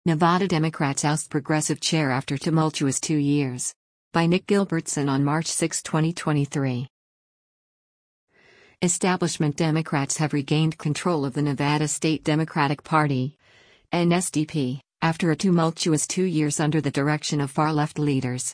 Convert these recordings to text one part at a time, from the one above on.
Nevada Democrats oust progressive chair after tumultuous 2 years. By Nick Gilbertson on March 6, 2023. Establishment Democrats have regained control of the Nevada State Democratic Party, NSDP, after a tumultuous 2 years under the direction of far-left leaders.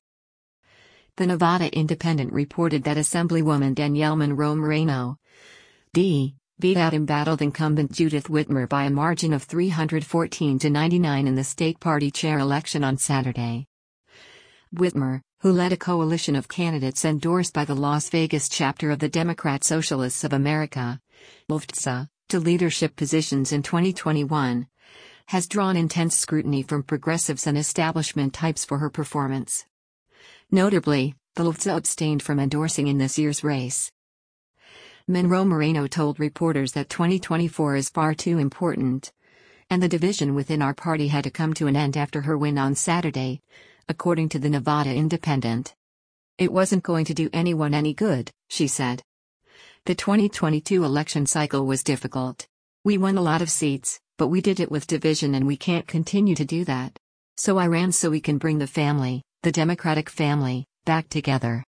The Nevada Independent reported that Assemblywoman Danielle Monroe-Moreno, D., beat out embattled incumbent Judith Whitmer by a margin of 314 to 99 in the state party chair election on Saturday. Whitmer, who led a coalition of candidates endorsed by the Las Vegas chapter of the Democrat Socialists of America, LFTSA, to leadership positions in 2021, has drawn intense scrutiny from progressives and establishment types for her performance. Notably, the LFTSA abstained from endorsing in this year's race. Monroe-Moreno told reporters that 2024 is far too important, and the division within our party had to come to an end after her win on Saturday, according to the Nevada Independent. It wasn't going to do anyone any good, she said. The 2022 election cycle was difficult. We won a lot of seats, but we did it with division and we can't continue to do that. So I ran so we can bring the family, the Democratic family, back together.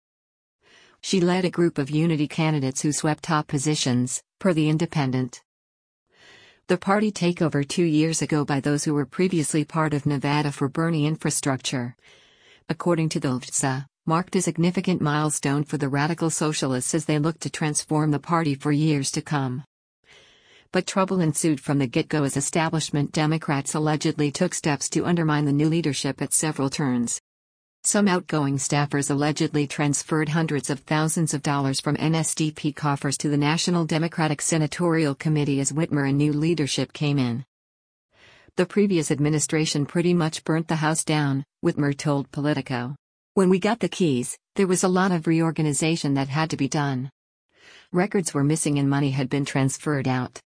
She led a group of unity candidates who swept top positions, per the Independent. The party takeover 2 years ago by those who were previously part of Nevada for Bernie infrastructure, according to the LFTSA, marked a significant milestone for the radical socialists as they looked to transform the party for years to come. But trouble ensued from the get-go as establishment Democrats allegedly took steps to undermine the new leadership at several turns. Some outgoing staffers allegedly transferred hundreds of thousands of dollars from NSDP coffers to the National Democratic Senatorial Committee as Whitmer and new leadership came in. The previous administration pretty much burnt the house down, Whitmer told Politico. When we got the keys, there was a lot of reorganization that had to be done. Records were missing and money had been transferred out.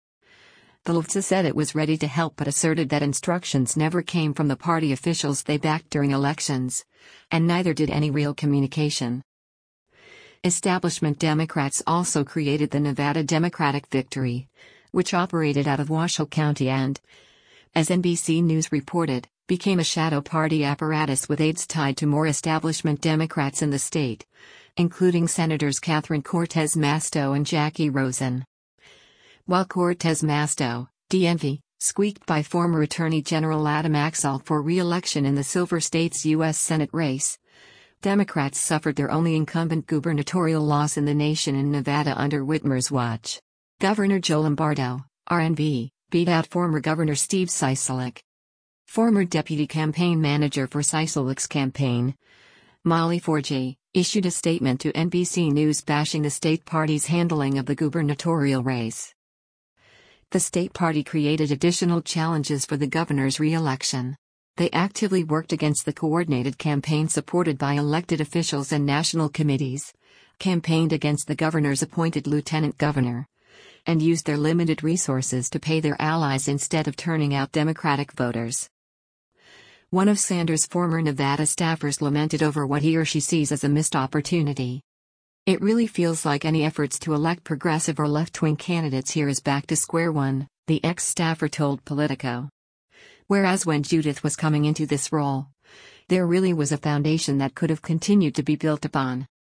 The LFTSA said it was ready to help but asserted that instructions never came from the party officials they backed during elections, and neither did any real communication. Establishment Democrats also created the Nevada Democratic Victory, which operated out of Washoe County and, as NBC News reported, became a shadow party apparatus with aides tied to more establishment Democrats in the state, including Senators Catherine Cortez Masto and Jackie Rosen. While Cortez Masto, DMV, squeaked by former Attorney General Adam Axel for re-election in the Silver State's U.S. Senate race, Democrats suffered their only incumbent gubernatorial loss in the nation in Nevada under Whitmer's watch. Governor Joe Lombardo, RNV, beat out former Governor Steve Sisolak. Former deputy campaign manager for Sisolak's campaign, Molly Forgey, issued a statement to NBC News bashing the state party's handling of the gubernatorial race. The state party created additional challenges for the governor's re-election. They actively worked against the coordinated campaign supported by elected officials and national committees, campaigned against the governor's appointed lieutenant governor, and used their limited resources to pay their allies instead of turning out Democratic voters. One of Sanders' former Nevada staffers lamented over what he or she sees as a missed opportunity. It really feels like any efforts to elect progressive or left-wing candidates here is back to square one, the ex-staffer told Politico. Whereas when Judith was coming into this role, there really was a foundation that could have continued to be built upon.